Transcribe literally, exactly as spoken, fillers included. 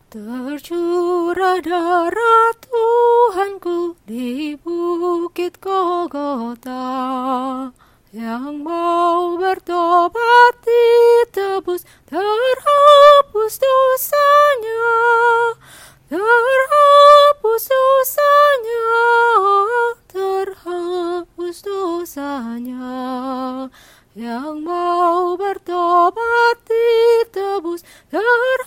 Tercurah darah Tuhanku di bukit Golgota, yang mau bertobat ditebus, terhapus dosanya, terhapus dosanya, terhapus dosanya, yang mau bertobat ditebus, terhapus